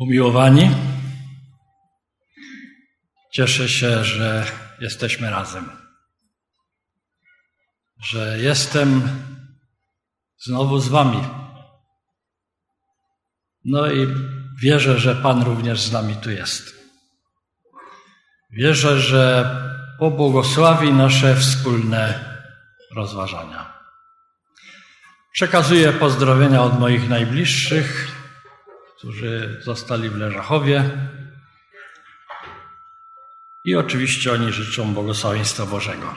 Umiłowani, cieszę się, że jesteśmy razem, że jestem znowu z wami. No i wierzę, że Pan również z nami tu jest. Wierzę, że pobłogosławi nasze wspólne rozważania. Przekazuję pozdrowienia od moich najbliższych, którzy zostali w Leżachowie, i oczywiście oni życzą błogosławieństwa Bożego.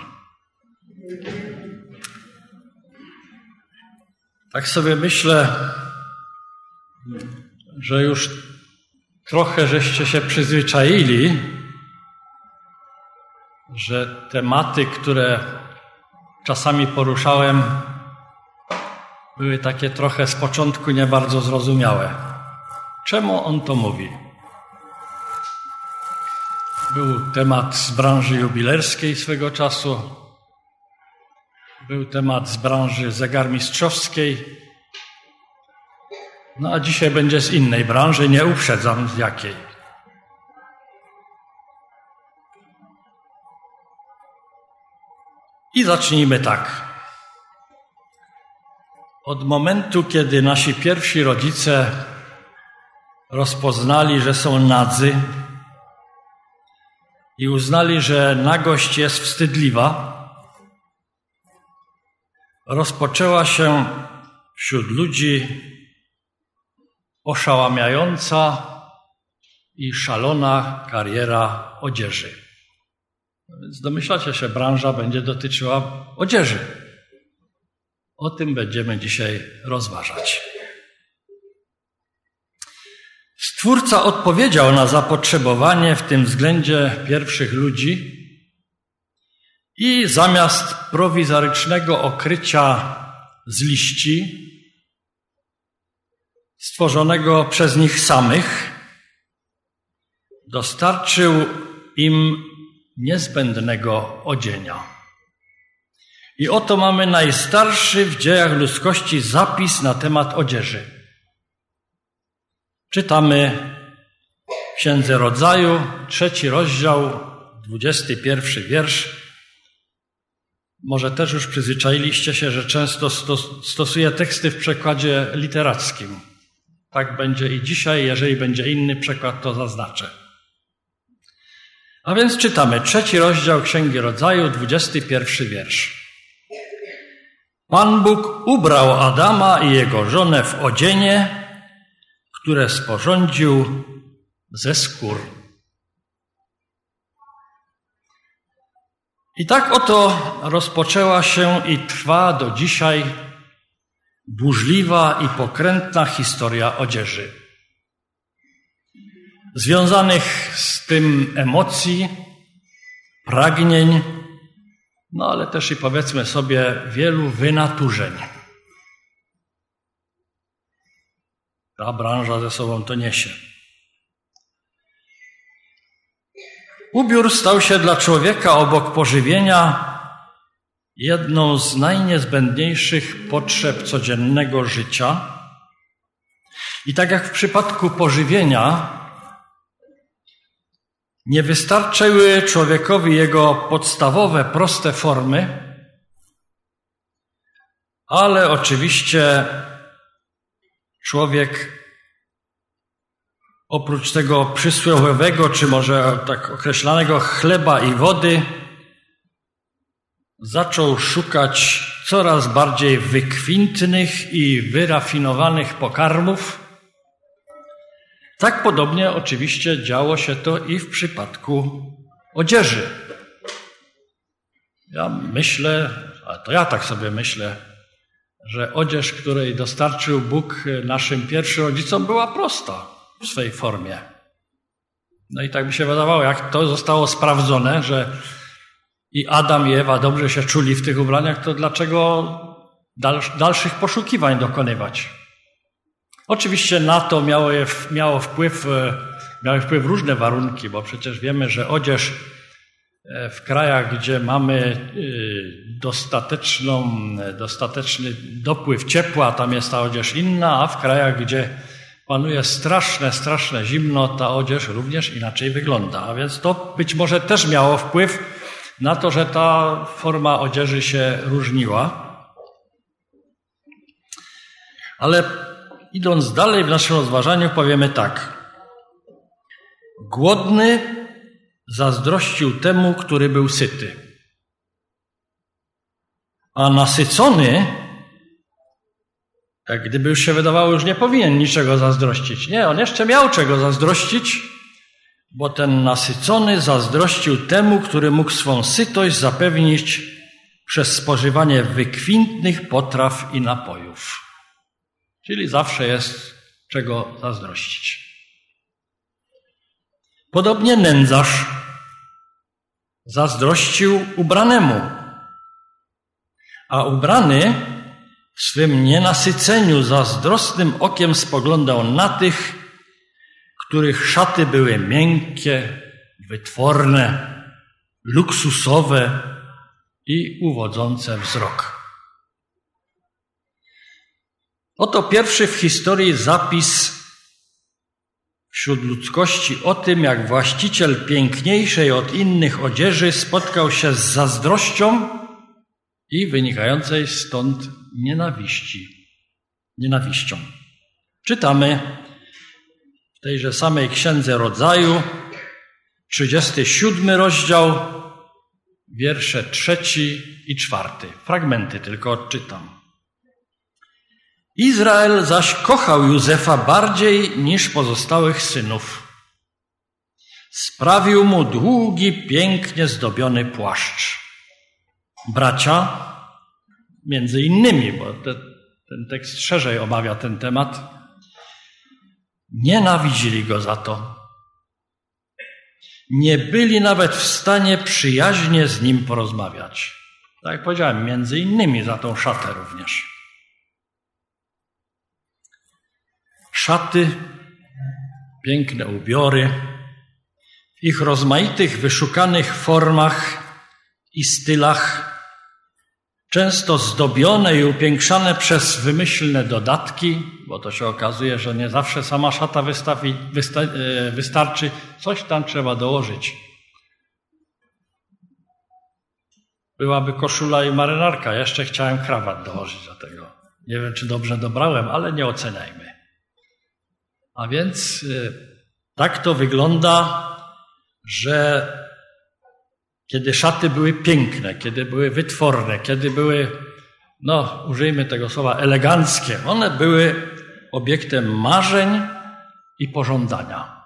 Tak sobie myślę, że już trochę żeście się przyzwyczaili, że tematy, które czasami poruszałem, były takie trochę z początku nie bardzo zrozumiałe. Czemu on to mówi? Był temat z branży jubilerskiej swego czasu, był temat z branży zegarmistrzowskiej, no a dzisiaj będzie z innej branży, nie uprzedzam z jakiej. I zacznijmy tak. Od momentu, kiedy nasi pierwsi rodzice rozpoznali, że są nadzy i uznali, że nagość jest wstydliwa, rozpoczęła się wśród ludzi oszałamiająca i szalona kariera odzieży. No więc domyślacie się, branża będzie dotyczyła odzieży. O tym będziemy dzisiaj rozważać. Stwórca odpowiedział na zapotrzebowanie w tym względzie pierwszych ludzi i zamiast prowizorycznego okrycia z liści stworzonego przez nich samych, dostarczył im niezbędnego odzienia. I oto mamy najstarszy w dziejach ludzkości zapis na temat odzieży. Czytamy w Księdze Rodzaju, 3 rozdział, 21 wiersz. Może też już przyzwyczailiście się, że często stosuję teksty w przekładzie literackim. Tak będzie i dzisiaj, jeżeli będzie inny przekład, to zaznaczę. A więc czytamy 3 rozdział Księgi Rodzaju, 21 wiersz. Pan Bóg ubrał Adama i jego żonę w odzienie, które sporządził ze skór. I tak oto rozpoczęła się i trwa do dzisiaj burzliwa i pokrętna historia odzieży. Związanych z tym emocji, pragnień, no ale też i powiedzmy sobie wielu wynaturzeń. Ta branża ze sobą to niesie. Ubiór stał się dla człowieka obok pożywienia jedną z najniezbędniejszych potrzeb codziennego życia. I tak jak w przypadku pożywienia, nie wystarczyły człowiekowi jego podstawowe, proste formy, ale oczywiście człowiek oprócz tego przysłowiowego, czy może tak określanego chleba i wody, zaczął szukać coraz bardziej wykwintnych i wyrafinowanych pokarmów. Tak podobnie oczywiście działo się to i w przypadku odzieży. Ja myślę, a to ja tak sobie myślę, że odzież, której dostarczył Bóg naszym pierwszym rodzicom, była prosta w swej formie. No i tak mi się wydawało, jak to zostało sprawdzone, że i Adam i Ewa dobrze się czuli w tych ubraniach, to dlaczego dalszych poszukiwań dokonywać? Oczywiście na to miały wpływ różne warunki, bo przecież wiemy, że odzież w krajach, gdzie mamy dostateczny dopływ ciepła, tam jest ta odzież inna, a w krajach, gdzie panuje straszne zimno, ta odzież również inaczej wygląda. A więc to być może też miało wpływ na to, że ta forma odzieży się różniła. Ale idąc dalej w naszym rozważaniu powiemy tak. Głodny zazdrościł temu, który był syty. A nasycony, jak gdyby już się wydawało, już nie powinien niczego zazdrościć. Nie, on jeszcze miał czego zazdrościć, bo ten nasycony zazdrościł temu, który mógł swą sytość zapewnić przez spożywanie wykwintnych potraw i napojów. Czyli zawsze jest czego zazdrościć. Podobnie nędzarz zazdrościł ubranemu, a ubrany w swym nienasyceniu zazdrosnym okiem spoglądał na tych, których szaty były miękkie, wytworne, luksusowe i uwodzące wzrok. Oto pierwszy w historii zapis wśród ludzkości o tym, jak właściciel piękniejszej od innych odzieży spotkał się z zazdrością i wynikającej stąd nienawiścią. Czytamy w tejże samej Księdze Rodzaju, 37 rozdział, wiersze 3 i 4. Fragmenty tylko odczytam. Izrael zaś kochał Józefa bardziej niż pozostałych synów. Sprawił mu długi, pięknie zdobiony płaszcz. Bracia, między innymi, bo ten tekst szerzej omawia ten temat, nienawidzili go za to. Nie byli nawet w stanie przyjaźnie z nim porozmawiać. Tak jak powiedziałem, między innymi za tą szatę również. Szaty, piękne ubiory, w ich rozmaitych, wyszukanych formach i stylach, często zdobione i upiększane przez wymyślne dodatki, bo to się okazuje, że nie zawsze sama szata wystarczy, coś tam trzeba dołożyć. Byłaby koszula i marynarka, jeszcze chciałem krawat dołożyć do tego. Nie wiem, czy dobrze dobrałem, ale nie oceniajmy. A więc tak to wygląda, że kiedy szaty były piękne, kiedy były wytworne, kiedy były, użyjmy tego słowa, eleganckie, one były obiektem marzeń i pożądania.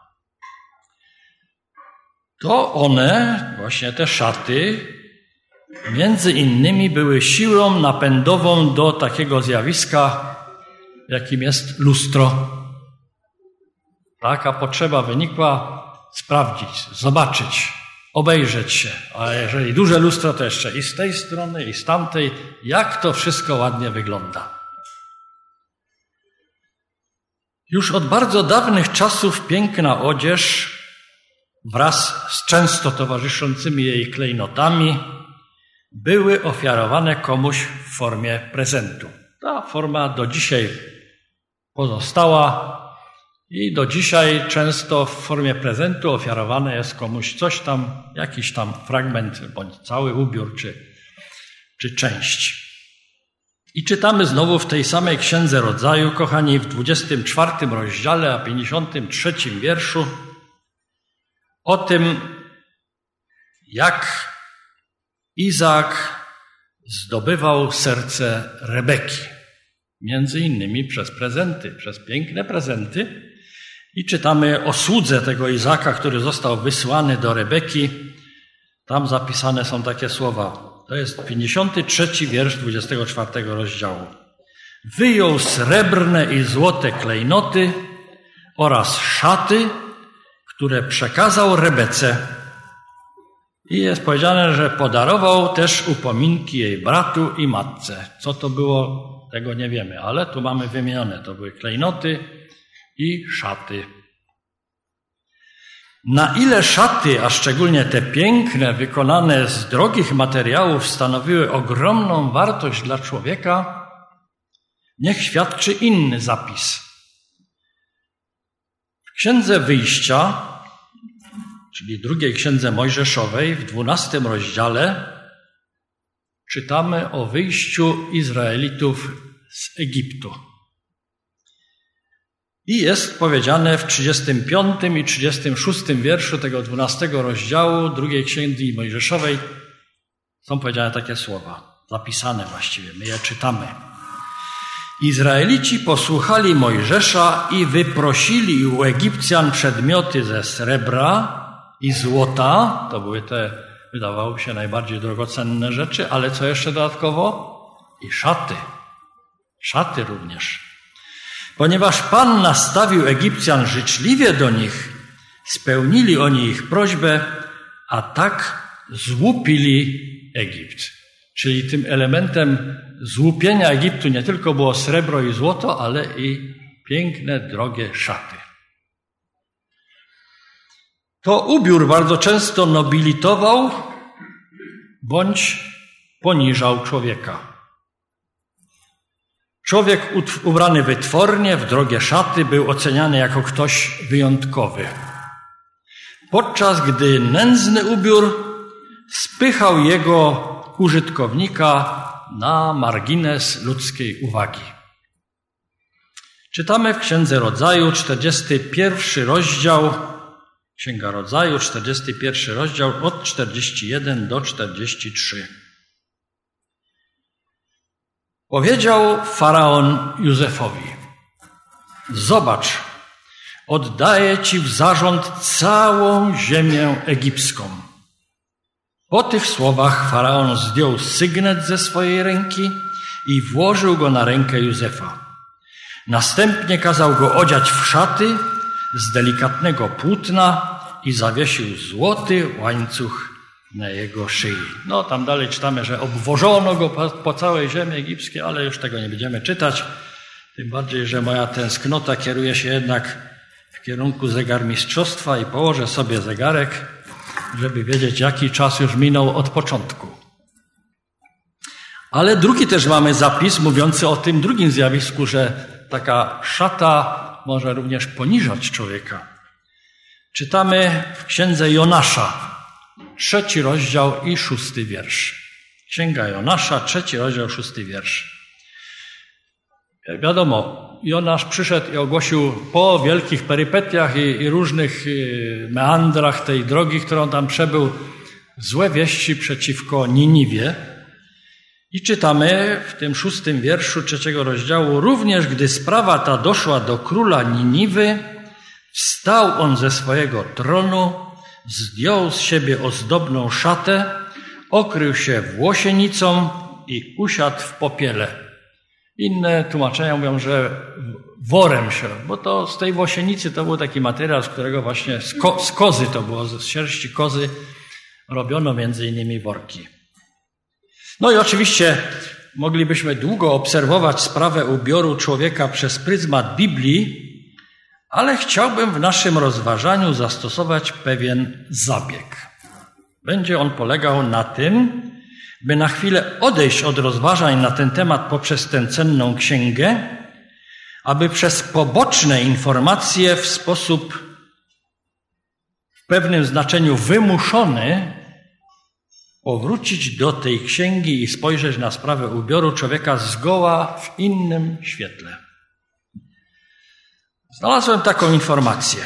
To one, właśnie te szaty, między innymi były siłą napędową do takiego zjawiska, jakim jest lustro. Taka potrzeba wynikła sprawdzić, zobaczyć, obejrzeć się. A jeżeli duże lustro, to jeszcze i z tej strony, i z tamtej, jak to wszystko ładnie wygląda. Już od bardzo dawnych czasów piękna odzież wraz z często towarzyszącymi jej klejnotami były ofiarowane komuś w formie prezentu. Ta forma do dzisiaj pozostała i do dzisiaj często w formie prezentu ofiarowane jest komuś coś tam, jakiś tam fragment, bądź cały ubiór, czy część. I czytamy znowu w tej samej Księdze Rodzaju, kochani, w 24 rozdziale, a 53 wierszu o tym, jak Izaak zdobywał serce Rebeki. Między innymi przez prezenty, przez piękne prezenty. I czytamy o słudze tego Izaaka, który został wysłany do Rebeki. Tam zapisane są takie słowa. To jest 53 wiersz 24 rozdziału. Wyjął srebrne i złote klejnoty oraz szaty, które przekazał Rebece. I jest powiedziane, że podarował też upominki jej bratu i matce. Co to było, tego nie wiemy, ale tu mamy wymienione. To były klejnoty i szaty. Na ile szaty, a szczególnie te piękne, wykonane z drogich materiałów, stanowiły ogromną wartość dla człowieka, niech świadczy inny zapis. Księdze Wyjścia, czyli drugiej księdze Mojżeszowej, w 12 rozdziale czytamy o wyjściu Izraelitów z Egiptu. I jest powiedziane w 35 i 36 wierszu tego 12 rozdziału drugiej księgi Mojżeszowej są powiedziane takie słowa, zapisane właściwie, my je czytamy. Izraelici posłuchali Mojżesza i wyprosili u Egipcjan przedmioty ze srebra i złota, to były te, wydawało się, najbardziej drogocenne rzeczy, ale co jeszcze dodatkowo? I szaty. Szaty również. Ponieważ Pan nastawił Egipcjan życzliwie do nich, spełnili oni ich prośbę, a tak złupili Egipt. Czyli tym elementem złupienia Egiptu nie tylko było srebro i złoto, ale i piękne, drogie szaty. To ubiór bardzo często nobilitował bądź poniżał człowieka. Człowiek ubrany wytwornie, w drogie szaty, był oceniany jako ktoś wyjątkowy. Podczas gdy nędzny ubiór spychał jego użytkownika na margines ludzkiej uwagi. Czytamy w Księdze Rodzaju, 41 rozdział, Księga Rodzaju, 41 rozdział, od 41 do 43. Powiedział Faraon Józefowi: zobacz, oddaję ci w zarząd całą ziemię egipską. Po tych słowach Faraon zdjął sygnet ze swojej ręki i włożył go na rękę Józefa. Następnie kazał go odziać w szaty z delikatnego płótna i zawiesił złoty łańcuch na jego szyi. No tam dalej czytamy, że obwożono go po całej ziemi egipskiej, ale już tego nie będziemy czytać. Tym bardziej, że moja tęsknota kieruje się jednak w kierunku zegarmistrzostwa i położę sobie zegarek, żeby wiedzieć, jaki czas już minął od początku. Ale drugi też mamy zapis mówiący o tym drugim zjawisku, że taka szata może również poniżać człowieka. Czytamy w Księdze Jonasza, 3 rozdział i 6 wiersz. Księga Jonasza, 3 rozdział, 6 wiersz. Wiadomo, Jonasz przyszedł i ogłosił po wielkich perypetiach i różnych meandrach tej drogi, którą tam przebył, złe wieści przeciwko Niniwie. I czytamy w tym 6 wierszu 3 rozdziału: również gdy sprawa ta doszła do króla Niniwy, wstał on ze swojego tronu, zdjął z siebie ozdobną szatę, okrył się włosienicą i usiadł w popiele. Inne tłumaczenia mówią, że worem się, bo to z tej włosienicy to był taki materiał, z którego właśnie z kozy to było, z sierści kozy robiono między innymi worki. No i oczywiście moglibyśmy długo obserwować sprawę ubioru człowieka przez pryzmat Biblii, ale chciałbym w naszym rozważaniu zastosować pewien zabieg. Będzie on polegał na tym, by na chwilę odejść od rozważań na ten temat poprzez tę cenną księgę, aby przez poboczne informacje w sposób w pewnym znaczeniu wymuszony powrócić do tej księgi i spojrzeć na sprawę ubioru człowieka zgoła w innym świetle. Znalazłem taką informację.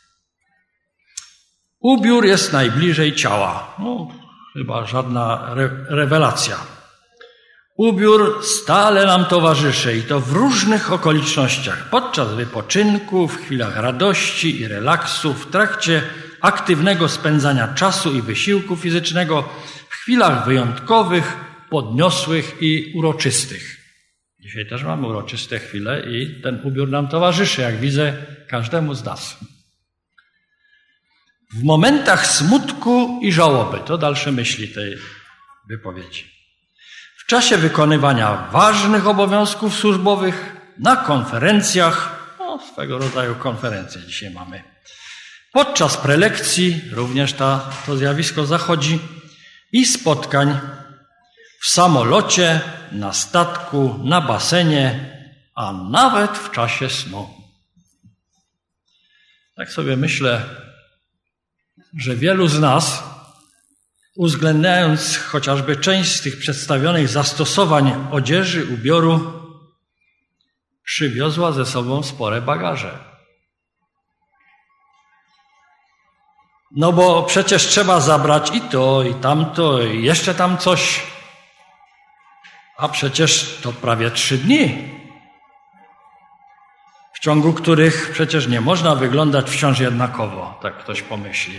Ubiór jest najbliżej ciała. No, chyba żadna rewelacja. Ubiór stale nam towarzyszy i to w różnych okolicznościach. Podczas wypoczynku, w chwilach radości i relaksu, w trakcie aktywnego spędzania czasu i wysiłku fizycznego, w chwilach wyjątkowych, podniosłych i uroczystych. Dzisiaj też mamy uroczyste chwile i ten ubiór nam towarzyszy, jak widzę, każdemu z nas. W momentach smutku i żałoby, to dalsze myśli tej wypowiedzi. W czasie wykonywania ważnych obowiązków służbowych, na konferencjach, no swego rodzaju konferencje dzisiaj mamy. Podczas prelekcji również to zjawisko zachodzi i spotkań w samolocie, na statku, na basenie, a nawet w czasie snu. Tak sobie myślę, że wielu z nas, uwzględniając chociażby część z tych przedstawionych zastosowań odzieży, ubioru, przywiozła ze sobą spore bagaże. No bo przecież trzeba zabrać i to, i tamto, i jeszcze tam coś. A przecież to prawie 3 dni, w ciągu których przecież nie można wyglądać wciąż jednakowo, tak ktoś pomyśli.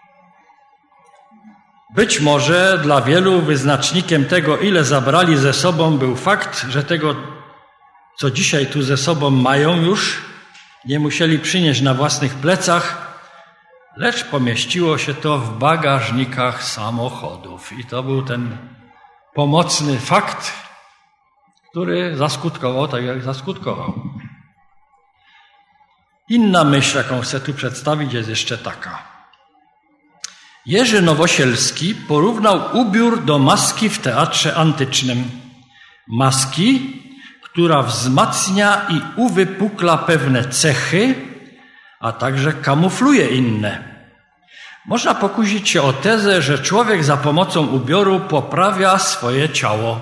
Być może dla wielu wyznacznikiem tego, ile zabrali ze sobą, był fakt, że tego, co dzisiaj tu ze sobą mają już, nie musieli przynieść na własnych plecach, lecz pomieściło się to w bagażnikach samochodów. I to był ten pomocny fakt, który zaskutkował tak, jak zaskutkował. Inna myśl, jaką chcę tu przedstawić, jest jeszcze taka. Jerzy Nowosielski porównał ubiór do maski w teatrze antycznym. Maski, która wzmacnia i uwypukla pewne cechy, a także kamufluje inne. Można pokusić się o tezę, że człowiek za pomocą ubioru poprawia swoje ciało.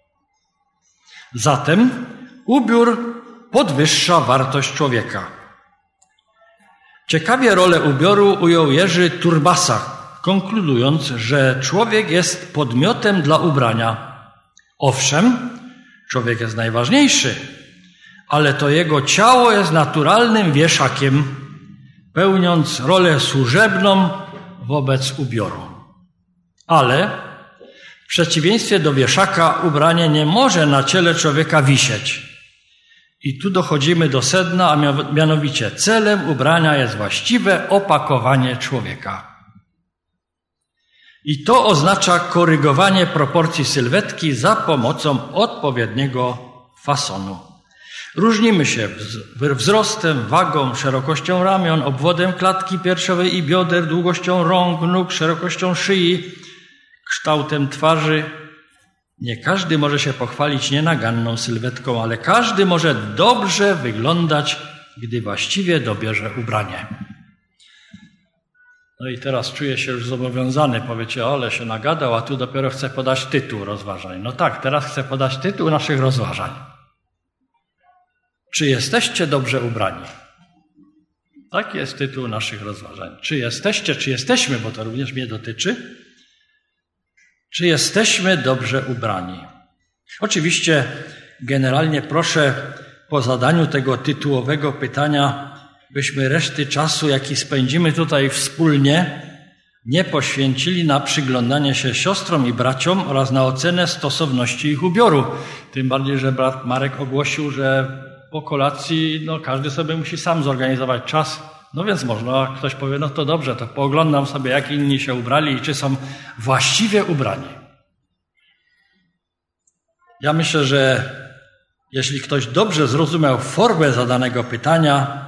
Zatem ubiór podwyższa wartość człowieka. Ciekawie rolę ubioru ujął Jerzy Turbasa, konkludując, że człowiek jest podmiotem dla ubrania. Owszem, człowiek jest najważniejszy, ale to jego ciało jest naturalnym wieszakiem, pełniąc rolę służebną wobec ubioru. Ale w przeciwieństwie do wieszaka ubranie nie może na ciele człowieka wisieć. I tu dochodzimy do sedna, a mianowicie celem ubrania jest właściwe opakowanie człowieka. I to oznacza korygowanie proporcji sylwetki za pomocą odpowiedniego fasonu. Różnimy się wzrostem, wagą, szerokością ramion, obwodem klatki piersiowej i bioder, długością rąk, nóg, szerokością szyi, kształtem twarzy. Nie każdy może się pochwalić nienaganną sylwetką, ale każdy może dobrze wyglądać, gdy właściwie dobierze ubranie. No i teraz czuję się już zobowiązany. Powiecie, ale się nagadał, a tu dopiero chcę podać tytuł rozważań. No tak, teraz chcę podać tytuł naszych rozważań. Czy jesteście dobrze ubrani? Tak jest tytuł naszych rozważań. Czy jesteśmy, bo to również mnie dotyczy, czy jesteśmy dobrze ubrani? Oczywiście generalnie proszę po zadaniu tego tytułowego pytania, byśmy reszty czasu, jaki spędzimy tutaj wspólnie, nie poświęcili na przyglądanie się siostrom i braciom oraz na ocenę stosowności ich ubioru. Tym bardziej, że brat Marek ogłosił, że po kolacji każdy sobie musi sam zorganizować czas. No więc można, ktoś powie, no to dobrze, to pooglądam sobie, jak inni się ubrali i czy są właściwie ubrani. Ja myślę, że jeśli ktoś dobrze zrozumiał formę zadanego pytania,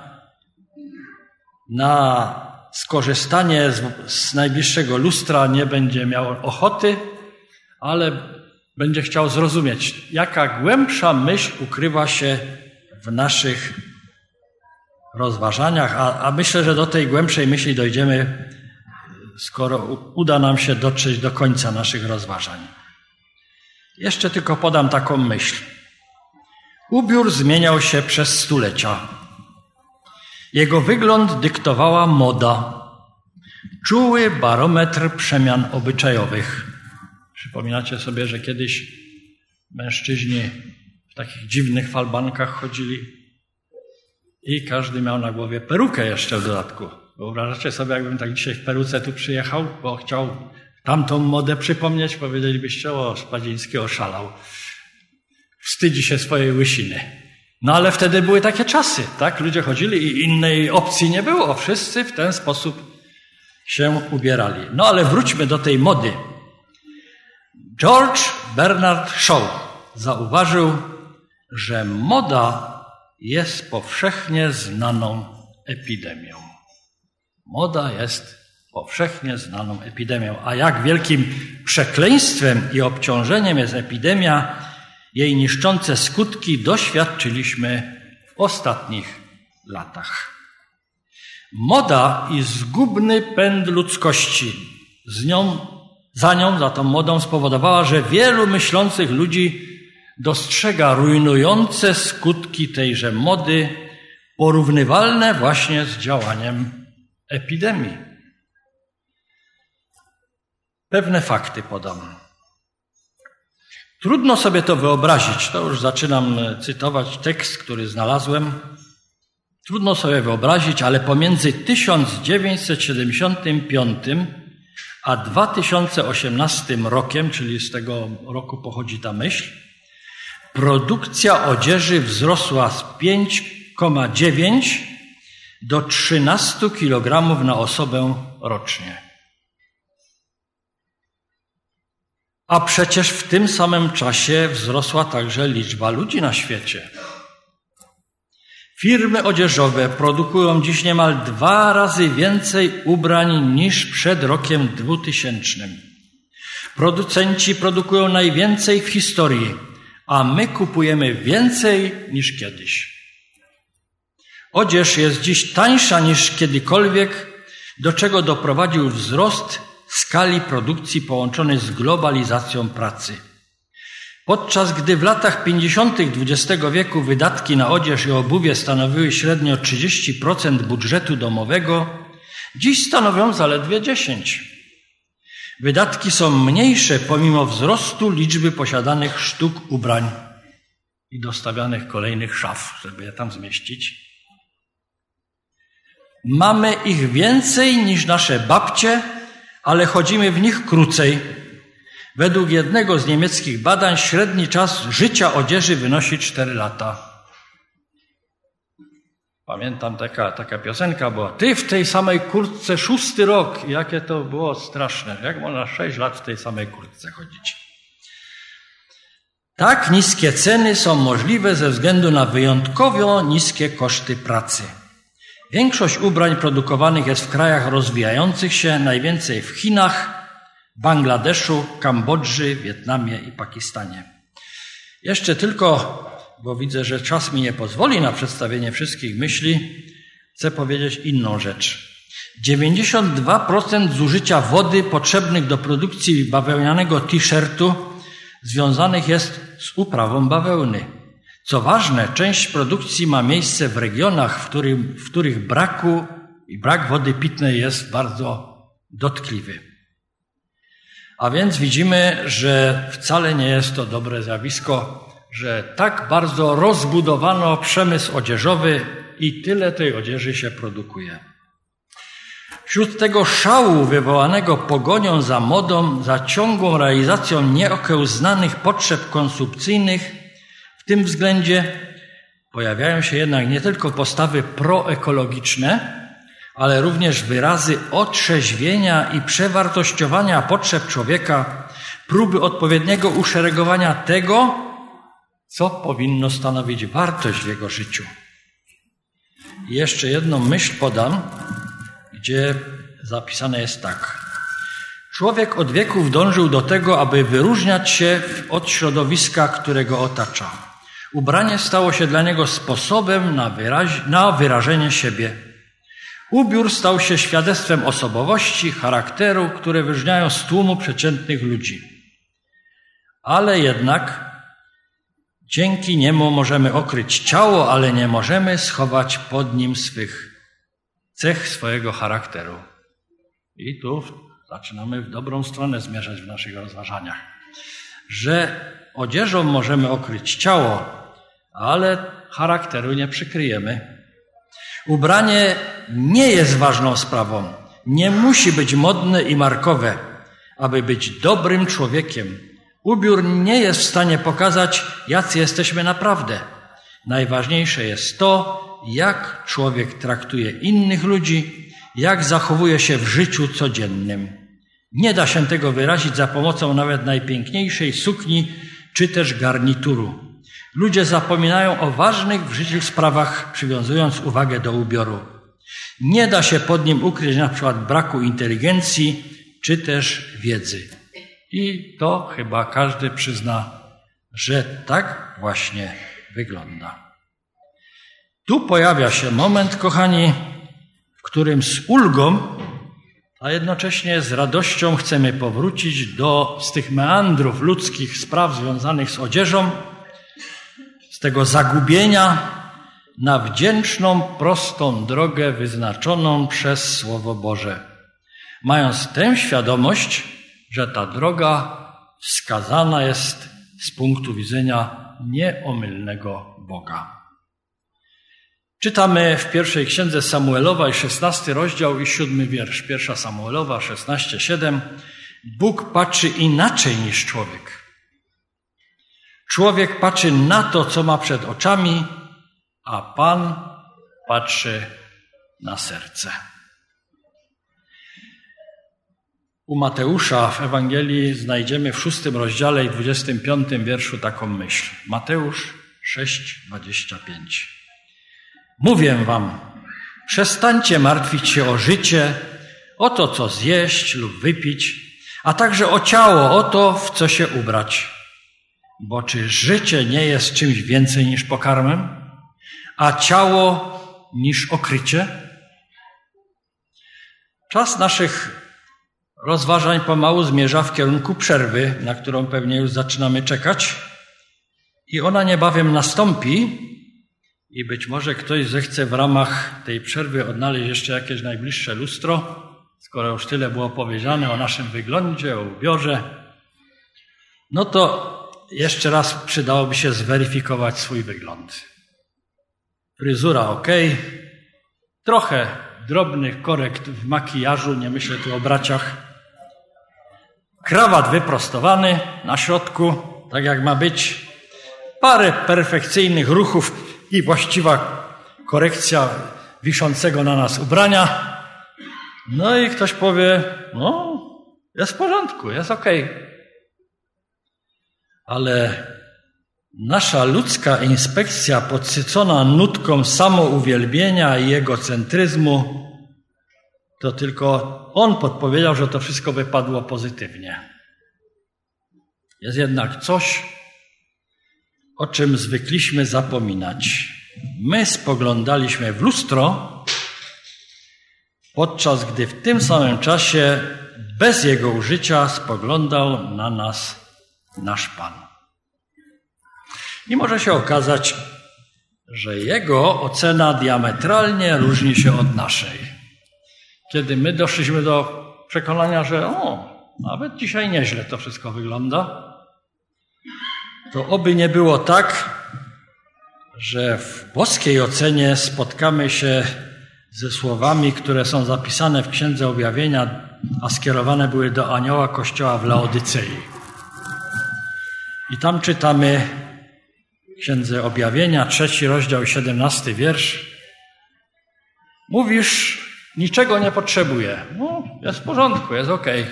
na skorzystanie z najbliższego lustra nie będzie miał ochoty, ale będzie chciał zrozumieć, jaka głębsza myśl ukrywa się w naszych rozważaniach, a myślę, że do tej głębszej myśli dojdziemy, skoro uda nam się dotrzeć do końca naszych rozważań. Jeszcze tylko podam taką myśl. Ubiór zmieniał się przez stulecia. Jego wygląd dyktowała moda, czuły barometr przemian obyczajowych. Przypominacie sobie, że kiedyś mężczyźni w takich dziwnych falbankach chodzili i każdy miał na głowie perukę jeszcze w dodatku. Wyobrażacie sobie, jakbym tak dzisiaj w peruce tu przyjechał, bo chciał tamtą modę przypomnieć, powiedzielibyście, o, Szpadziński oszalał. Wstydzi się swojej łysiny. No ale wtedy były takie czasy, tak? Ludzie chodzili i innej opcji nie było. Wszyscy w ten sposób się ubierali. No ale wróćmy do tej mody. George Bernard Shaw zauważył, że moda jest powszechnie znaną epidemią. Moda jest powszechnie znaną epidemią. A jak wielkim przekleństwem i obciążeniem jest epidemia, jej niszczące skutki doświadczyliśmy w ostatnich latach. Moda i zgubny pęd ludzkości za tą modą spowodowała, że wielu myślących ludzi dostrzega rujnujące skutki tejże mody, porównywalne właśnie z działaniem epidemii. Pewne fakty podam. Trudno sobie to wyobrazić. To już zaczynam cytować tekst, który znalazłem. Trudno sobie wyobrazić, ale pomiędzy 1975 a 2018 rokiem, czyli z tego roku pochodzi ta myśl, produkcja odzieży wzrosła z 5,9 do 13 kg na osobę rocznie. A przecież w tym samym czasie wzrosła także liczba ludzi na świecie. Firmy odzieżowe produkują dziś niemal 2 razy więcej ubrań niż przed rokiem 2000. Producenci produkują najwięcej w historii, a my kupujemy więcej niż kiedyś. Odzież jest dziś tańsza niż kiedykolwiek, do czego doprowadził wzrost skali produkcji połączony z globalizacją pracy. Podczas gdy w latach 50. XX wieku wydatki na odzież i obuwie stanowiły średnio 30% budżetu domowego, dziś stanowią zaledwie 10%. Wydatki są mniejsze pomimo wzrostu liczby posiadanych sztuk ubrań i dostawianych kolejnych szaf, żeby je tam zmieścić. Mamy ich więcej niż nasze babcie, ale chodzimy w nich krócej. Według jednego z niemieckich badań średni czas życia odzieży wynosi 4 lata. Pamiętam taka piosenka była. Ty w tej samej kurtce 6. rok. Jakie to było straszne. Jak można 6 lat w tej samej kurtce chodzić? Tak niskie ceny są możliwe ze względu na wyjątkowo niskie koszty pracy. Większość ubrań produkowanych jest w krajach rozwijających się, najwięcej w Chinach, Bangladeszu, Kambodży, Wietnamie i Pakistanie. Jeszcze tylko, bo widzę, że czas mi nie pozwoli na przedstawienie wszystkich myśli, chcę powiedzieć inną rzecz. 92% zużycia wody potrzebnych do produkcji bawełnianego t-shirtu związanych jest z uprawą bawełny. Co ważne, część produkcji ma miejsce w regionach, w których brak wody pitnej jest bardzo dotkliwy. A więc widzimy, że wcale nie jest to dobre zjawisko, że tak bardzo rozbudowano przemysł odzieżowy i tyle tej odzieży się produkuje. Wśród tego szału wywołanego pogonią za modą, za ciągłą realizacją nieokiełznanych potrzeb konsumpcyjnych, w tym względzie pojawiają się jednak nie tylko postawy proekologiczne, ale również wyrazy otrzeźwienia i przewartościowania potrzeb człowieka, próby odpowiedniego uszeregowania tego, co powinno stanowić wartość w jego życiu. I jeszcze jedną myśl podam, gdzie zapisane jest tak. Człowiek od wieków dążył do tego, aby wyróżniać się od środowiska, które go otacza. Ubranie stało się dla niego sposobem na wyrażenie siebie. Ubiór stał się świadectwem osobowości, charakteru, które wyróżniają z tłumu przeciętnych ludzi. Ale jednak dzięki niemu możemy okryć ciało, ale nie możemy schować pod nim swych cech, swojego charakteru. I tu zaczynamy w dobrą stronę zmierzać w naszych rozważaniach. Że odzieżą możemy okryć ciało, ale charakteru nie przykryjemy. Ubranie nie jest ważną sprawą. Nie musi być modne i markowe, aby być dobrym człowiekiem. Ubiór nie jest w stanie pokazać, jacy jesteśmy naprawdę. Najważniejsze jest to, jak człowiek traktuje innych ludzi, jak zachowuje się w życiu codziennym. Nie da się tego wyrazić za pomocą nawet najpiękniejszej sukni czy też garnituru. Ludzie zapominają o ważnych w życiu sprawach, przywiązując uwagę do ubioru. Nie da się pod nim ukryć na przykład braku inteligencji czy też wiedzy. I to chyba każdy przyzna, że tak właśnie wygląda. Tu pojawia się moment, kochani, w którym z ulgą, a jednocześnie z radością chcemy powrócić z tych meandrów ludzkich spraw związanych z odzieżą, z tego zagubienia na wdzięczną, prostą drogę wyznaczoną przez Słowo Boże, mając tę świadomość, że ta droga wskazana jest z punktu widzenia nieomylnego Boga. Czytamy w pierwszej księdze Samuelowej, 16 rozdział i 7 wiersz. 1 Samuelowa, 16:7. Bóg patrzy inaczej niż człowiek. Człowiek patrzy na to, co ma przed oczami, a Pan patrzy na serce. U Mateusza w Ewangelii znajdziemy w 6 rozdziale i 25 wierszu taką myśl. Mateusz 6:25. Mówię wam, przestańcie martwić się o życie, o to, co zjeść lub wypić, a także o ciało, o to, w co się ubrać. Bo czy życie nie jest czymś więcej niż pokarmem, a ciało niż okrycie? Czas naszych rozważań pomału zmierza w kierunku przerwy, na którą pewnie już zaczynamy czekać. I ona niebawem nastąpi i być może ktoś zechce w ramach tej przerwy odnaleźć jeszcze jakieś najbliższe lustro, skoro już tyle było powiedziane o naszym wyglądzie, o ubiorze, no to jeszcze raz przydałoby się zweryfikować swój wygląd. Fryzura ok, trochę drobnych korekt w makijażu, nie myślę tu o braciach. Krawat wyprostowany na środku, tak jak ma być. Parę perfekcyjnych ruchów i właściwa korekcja wiszącego na nas ubrania. No i ktoś powie, no jest w porządku, jest okej. Ale nasza ludzka inspekcja podsycona nutką samouwielbienia i egocentryzmu, to tylko on podpowiedział, że to wszystko wypadło pozytywnie. Jest jednak coś, o czym zwykliśmy zapominać. My spoglądaliśmy w lustro, podczas gdy w tym samym czasie bez jego użycia spoglądał na nas nasz Pan. I może się okazać, że jego ocena diametralnie różni się od naszej. Kiedy my doszliśmy do przekonania, że nawet dzisiaj nieźle to wszystko wygląda, to oby nie było tak, że w boskiej ocenie spotkamy się ze słowami, które są zapisane w Księdze Objawienia, a skierowane były do anioła kościoła w Laodycei. I tam czytamy w Księdze Objawienia, 3 rozdział, 17 wiersz. Mówisz, niczego nie potrzebuję. No, jest w porządku, jest okej.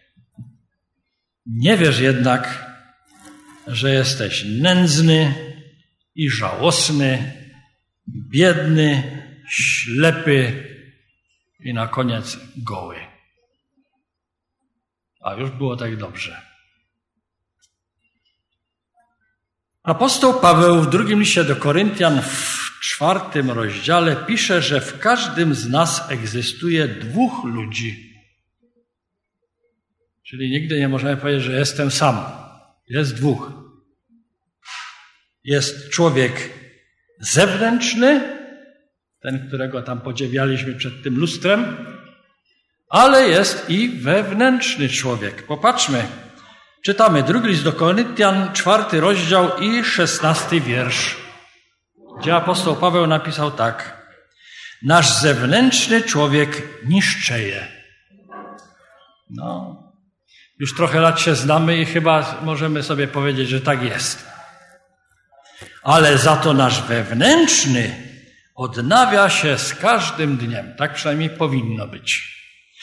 Nie wiesz jednak, że jesteś nędzny i żałosny, biedny, ślepy i na koniec goły. A już było tak dobrze. Apostoł Paweł w drugim liście do Koryntian w 4 rozdziale pisze, że w każdym z nas egzystuje 2 ludzi. Czyli nigdy nie możemy powiedzieć, że jestem sam. Jest 2. Jest człowiek zewnętrzny, ten, którego tam podziwialiśmy przed tym lustrem, ale jest i wewnętrzny człowiek. Popatrzmy. Czytamy 2 list do Koryntian, 4 rozdział i 16 wiersz, gdzie apostoł Paweł napisał tak. Nasz zewnętrzny człowiek niszczeje. No, już trochę lat się znamy i chyba możemy sobie powiedzieć, że tak jest. Ale za to nasz wewnętrzny odnawia się z każdym dniem. Tak przynajmniej powinno być.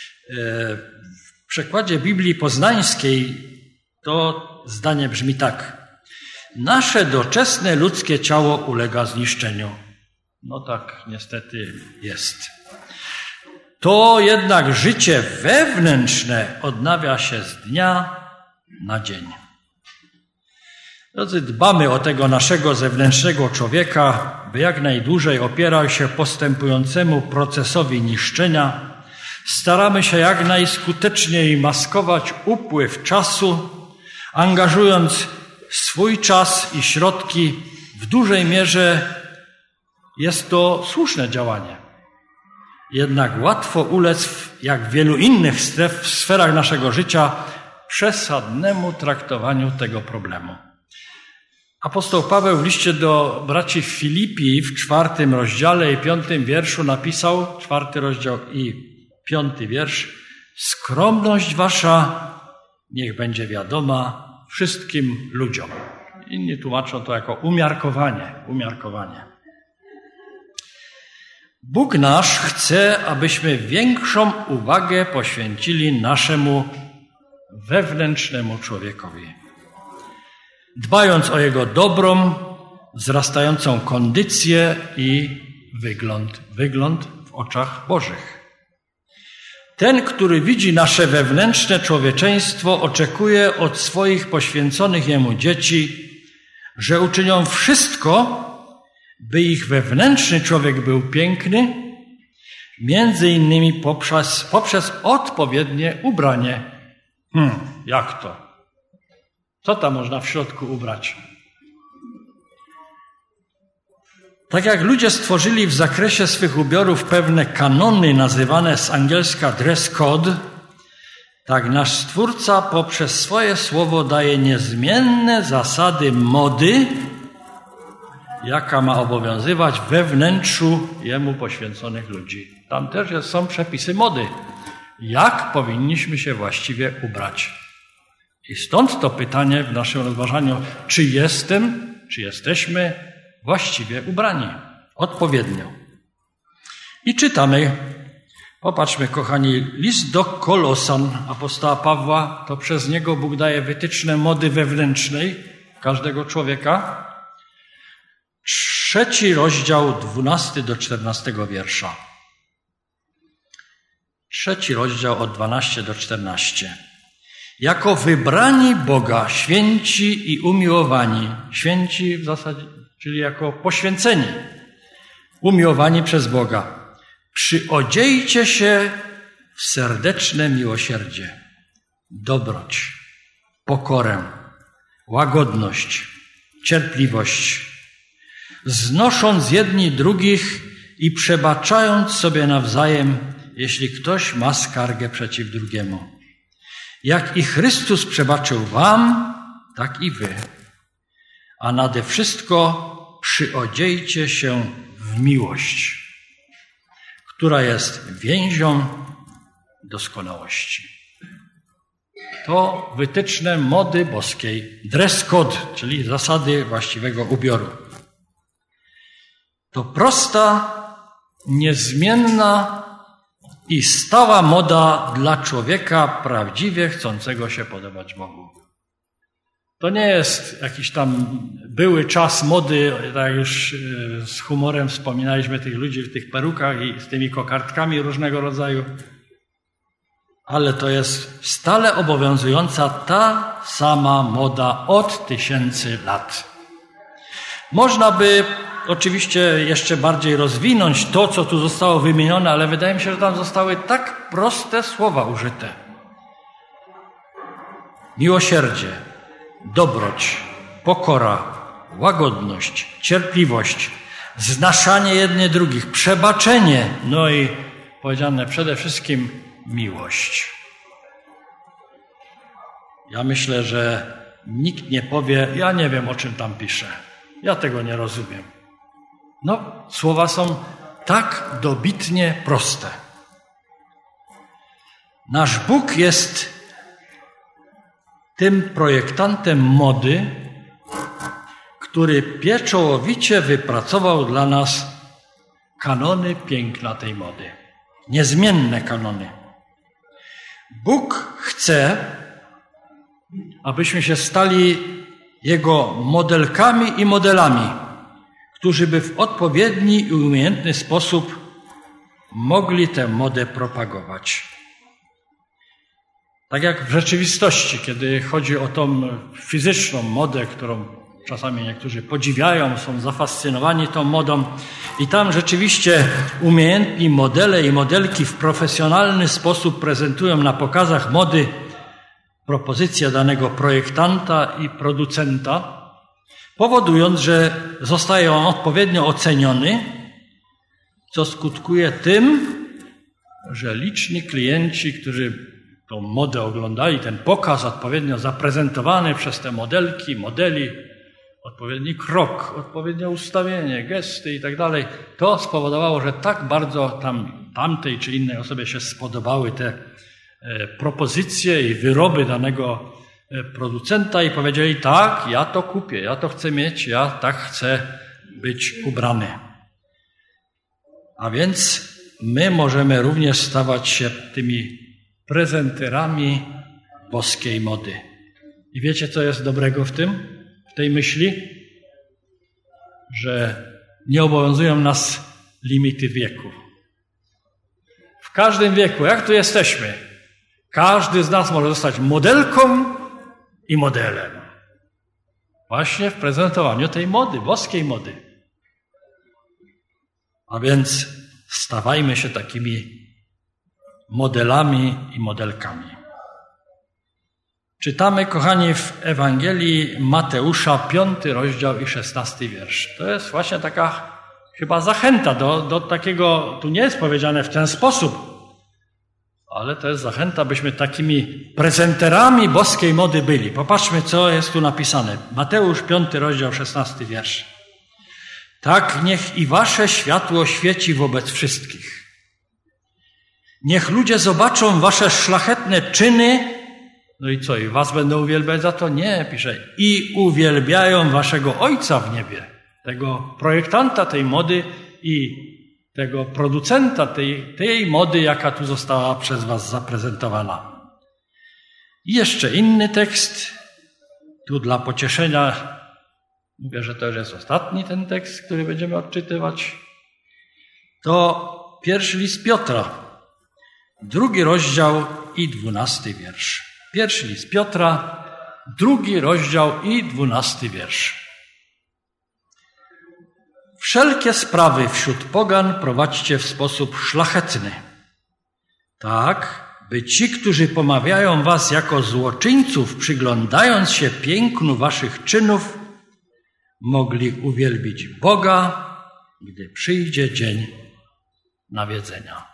W przekładzie Biblii Poznańskiej to zdanie brzmi tak. Nasze doczesne ludzkie ciało ulega zniszczeniu. No tak niestety jest. To jednak życie wewnętrzne odnawia się z dnia na dzień. Drodzy, dbamy o tego naszego zewnętrznego człowieka, by jak najdłużej opierał się postępującemu procesowi niszczenia. Staramy się jak najskuteczniej maskować upływ czasu, angażując swój czas i środki. W dużej mierze jest to słuszne działanie. Jednak łatwo ulec, jak w wielu innych sferach naszego życia, przesadnemu traktowaniu tego problemu. Apostoł Paweł w liście do braci Filipi w 4 rozdziale i 5 wierszu napisał, 4 rozdział i 5 wiersz: skromność wasza niech będzie wiadoma wszystkim ludziom. Inni tłumaczą to jako umiarkowanie. Bóg nasz chce, abyśmy większą uwagę poświęcili naszemu wewnętrznemu człowiekowi, dbając o jego dobrą, wzrastającą kondycję i wygląd w oczach Bożych. Ten, który widzi nasze wewnętrzne człowieczeństwo, oczekuje od swoich poświęconych Jemu dzieci, że uczynią wszystko, by ich wewnętrzny człowiek był piękny, między innymi poprzez odpowiednie ubranie. Jak to? Co tam można w środku ubrać? Tak jak ludzie stworzyli w zakresie swych ubiorów pewne kanony nazywane z angielska dress code, tak nasz Stwórca poprzez swoje słowo daje niezmienne zasady mody, jaka ma obowiązywać we wnętrzu Jemu poświęconych ludzi. Tam też są przepisy mody, jak powinniśmy się właściwie ubrać. I stąd to pytanie w naszym rozważaniu, czy jesteśmy właściwie ubrani, odpowiednio. I czytamy, popatrzmy kochani, list do Kolosan apostoła Pawła, to przez niego Bóg daje wytyczne mody wewnętrznej każdego człowieka. 3 rozdział, 12 do 14 wiersza. 3 rozdział od 12 do 14. Jako wybrani Boga, święci i umiłowani, święci w zasadzie, czyli jako poświęceni, umiłowani przez Boga, przyodziejcie się w serdeczne miłosierdzie, dobroć, pokorę, łagodność, cierpliwość, znosząc jedni drugich i przebaczając sobie nawzajem, jeśli ktoś ma skargę przeciw drugiemu. Jak i Chrystus przebaczył wam, tak i wy. A nade wszystko przyodziejcie się w miłość, która jest więzią doskonałości. To wytyczne mody boskiej, dress code, czyli zasady właściwego ubioru. To prosta, niezmienna i stała moda dla człowieka prawdziwie chcącego się podobać Bogu. To nie jest jakiś tam były czas mody, tak jak już z humorem wspominaliśmy tych ludzi w tych perukach i z tymi kokardkami różnego rodzaju, ale to jest stale obowiązująca ta sama moda od 1000 lat. Można by oczywiście jeszcze bardziej rozwinąć to, co tu zostało wymienione, ale wydaje mi się, że tam zostały tak proste słowa użyte. Miłosierdzie, dobroć, pokora, łagodność, cierpliwość, znaszanie jednych drugich, przebaczenie, no i powiedziane przede wszystkim miłość. Ja myślę, że nikt nie powie, ja nie wiem, o czym tam pisze. Ja tego nie rozumiem. No, słowa są tak dobitnie proste. Nasz Bóg jest tym projektantem mody, który pieczołowicie wypracował dla nas kanony piękna tej mody. Niezmienne kanony. Bóg chce, abyśmy się stali Jego modelkami i modelami, którzy by w odpowiedni i umiejętny sposób mogli tę modę propagować. Tak jak w rzeczywistości, kiedy chodzi o tą fizyczną modę, którą czasami niektórzy podziwiają, są zafascynowani tą modą i tam rzeczywiście umiejętni modele i modelki w profesjonalny sposób prezentują na pokazach mody propozycje danego projektanta i producenta, powodując, że zostaje on odpowiednio oceniony, co skutkuje tym, że liczni klienci, którzy tą modę oglądali, ten pokaz odpowiednio zaprezentowany przez te modelki, modeli, odpowiedni krok, odpowiednie ustawienie, gesty i tak dalej, to spowodowało, że tak bardzo tamtej czy innej osobie się spodobały te propozycje i wyroby danego producenta i powiedzieli: tak, ja to kupię, ja to chcę mieć, ja tak chcę być ubrany. A więc my możemy również stawać się tymi prezenterami boskiej mody. I wiecie, co jest dobrego w tym, w tej myśli? Że nie obowiązują nas limity wieku. W każdym wieku, jak tu jesteśmy, każdy z nas może zostać modelką i modelem. Właśnie w prezentowaniu tej mody, boskiej mody. A więc stawajmy się takimi modelami i modelkami. Czytamy, kochani, w Ewangelii Mateusza 5 rozdział i 16 wiersz. To jest właśnie taka chyba zachęta do takiego, tu nie jest powiedziane w ten sposób, ale to jest zachęta, byśmy takimi prezenterami boskiej mody byli. Popatrzmy, co jest tu napisane. Mateusz 5 rozdział 16 wiersz. Tak niech i wasze światło świeci wobec wszystkich. Niech ludzie zobaczą wasze szlachetne czyny. No i co, i was będą uwielbiać za to? Nie, pisze. I uwielbiają waszego Ojca w niebie. Tego projektanta tej mody i tego producenta tej mody, jaka tu została przez was zaprezentowana. I jeszcze inny tekst. Tu dla pocieszenia, mówię, że to już jest ostatni ten tekst, który będziemy odczytywać. To pierwszy list Piotra, 2 rozdział i 12 wiersz. Pierwszy list Piotra, 2 rozdział i 12 wiersz. Wszelkie sprawy wśród pogan prowadźcie w sposób szlachetny, tak, by ci, którzy pomawiają was jako złoczyńców, przyglądając się pięknu waszych czynów, mogli uwielbić Boga, gdy przyjdzie dzień nawiedzenia.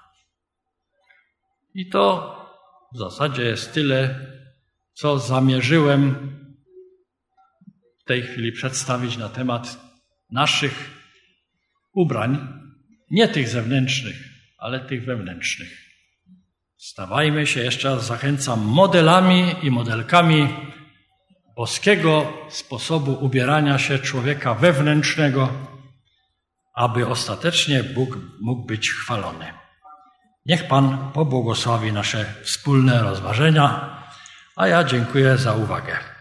I to w zasadzie jest tyle, co zamierzyłem w tej chwili przedstawić na temat naszych ubrań, nie tych zewnętrznych, ale tych wewnętrznych. Stawajmy się, jeszcze raz zachęcam, modelami i modelkami boskiego sposobu ubierania się człowieka wewnętrznego, aby ostatecznie Bóg mógł być chwalony. Niech Pan pobłogosławi nasze wspólne rozważenia, a ja dziękuję za uwagę.